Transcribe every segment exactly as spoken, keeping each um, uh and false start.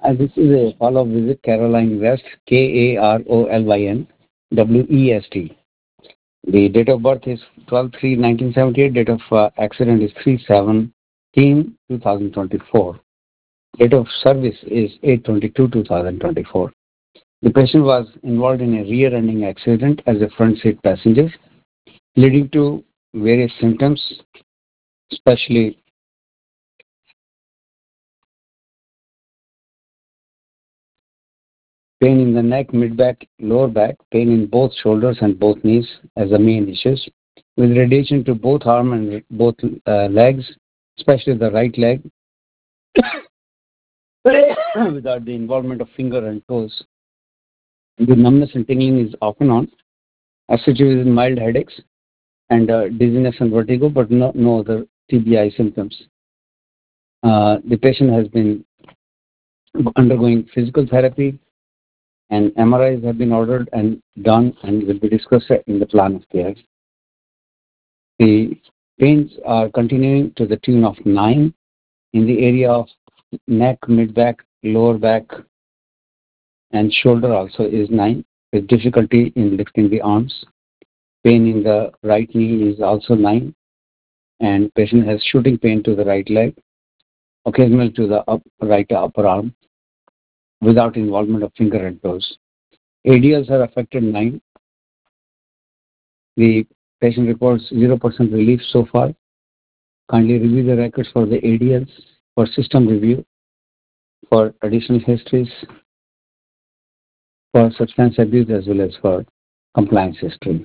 Uh, this is a follow-up visit, Caroline West, K A R O L Y N W E S T. The date of birth is twelve three nineteen seventy-eight. Date of uh, accident is three seventeen twenty twenty-four. Date of service is eight twenty-two twenty twenty-four. The patient was involved in a rear-ending accident as a front seat passenger, leading to various symptoms, especially pain in the neck, mid-back, lower back, pain in both shoulders and both knees as the main issues, with radiation to both arm and both uh, legs, especially the right leg, without the involvement of finger and toes. The numbness and tingling is off and on, associated with mild headaches and uh, dizziness and vertigo, but no, no other T B I symptoms. Uh, the patient has been undergoing physical therapy, and M R Is have been ordered and done and will be discussed in the plan of care. The pains are continuing to the tune of nine in the area of neck, mid-back, lower back, and shoulder also is nine, with difficulty in lifting the arms. Pain in the right knee is also nine, and patient has shooting pain to the right leg, occasional to the up, right upper arm, without involvement of finger and toes. A D Ls are affected nine. The patient reports zero percent relief so far. Kindly review the records for the A D Ls for system review, for additional histories, for substance abuse, as well as for compliance history.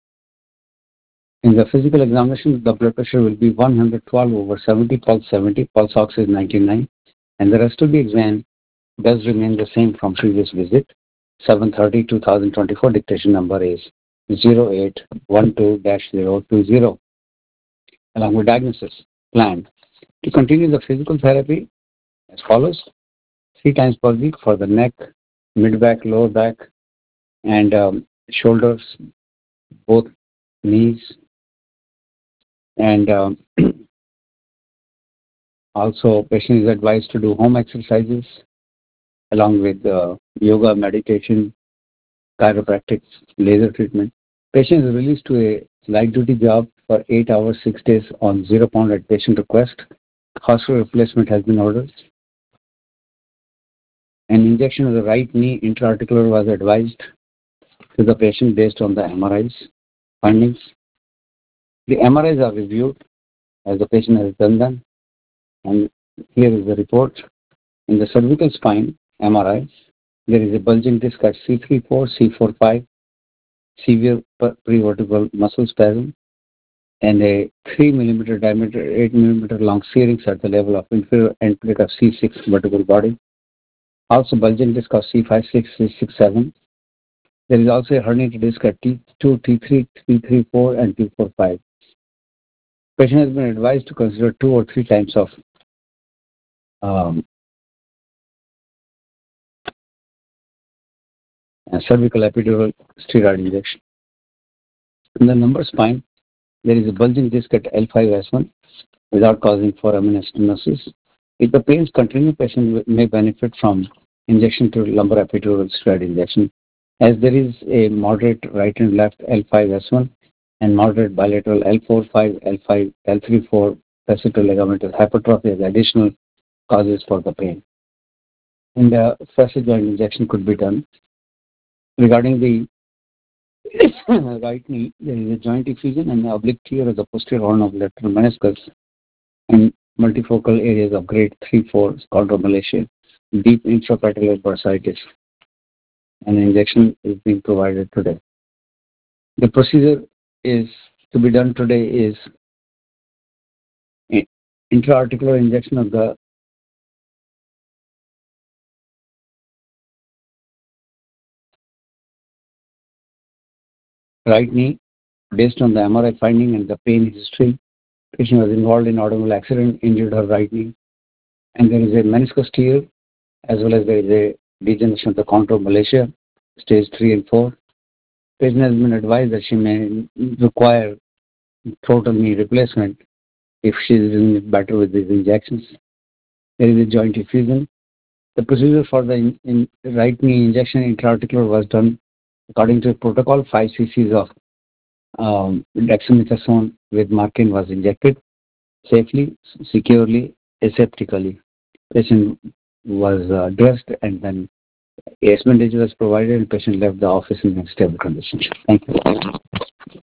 In the physical examination, the blood pressure will be one hundred twelve over seventy, pulse seventy, pulse ox is ninety-nine, and the rest of the exam does remain the same from previous visit. seven thirty twenty twenty-four, dictation number is zero eight one two dash zero two zero, along with diagnosis planned. To continue the physical therapy as follows: three times per week for the neck, mid back, lower back, and um, shoulders, both knees, and um, also patient is advised to do home exercises along with uh, yoga, meditation, chiropractic, laser treatment. Patient is released to a light duty job for eight hours, six days on zero pound at patient request. Hospital replacement has been ordered. An injection of the right knee intraarticular was advised to the patient based on the M R Is findings. The M R Is are reviewed as the patient has done them, and here is the report. In the cervical spine M R I, there is a bulging disc at C three four, C four five, severe prevertebral muscle spasm, and a three millimeter diameter, eight millimeter long serings at the level of inferior end plate of C six vertebral body. Also bulging disc of C five, six, six, seven. There is also a herniated disc at T two, T three, T three four, and T four five. Patient has been advised to consider two or three times of um, cervical epidural steroid injection. In the lumbar spine, there is a bulging disc at L five S one without causing foramen stenosis. If the pains continue, patient may benefit from injection to lumbar epidural steroid injection, as there is a moderate right and left L five S one and moderate bilateral L four five, L five, L three four facet ligamental hypertrophy as additional causes for the pain. And the facet joint injection could be done. Regarding the right knee, there is a joint effusion and oblique tear of the posterior horn of lateral meniscus and multifocal areas of grade three four chondromalacia, deep intrapatellar bursitis. An injection is being provided today. The procedure is to be done today is intraarticular injection of the right knee based on the M R I finding and the pain history. Patient was involved in automobile accident, injured her right knee, and there is a meniscus tear as well as there is a degeneration of the chondromalacia, stage three and four. Patient has been advised that she may require total knee replacement if she is doing it better with these injections. There is a joint effusion The procedure for the in, in right knee injection intra-articular was done according to the protocol. five cc's of um, dexamethasone with marketing was injected safely, securely, aseptically. Patient was uh, dressed and then a bandage was provided and patient left the office in a stable condition. Thank you.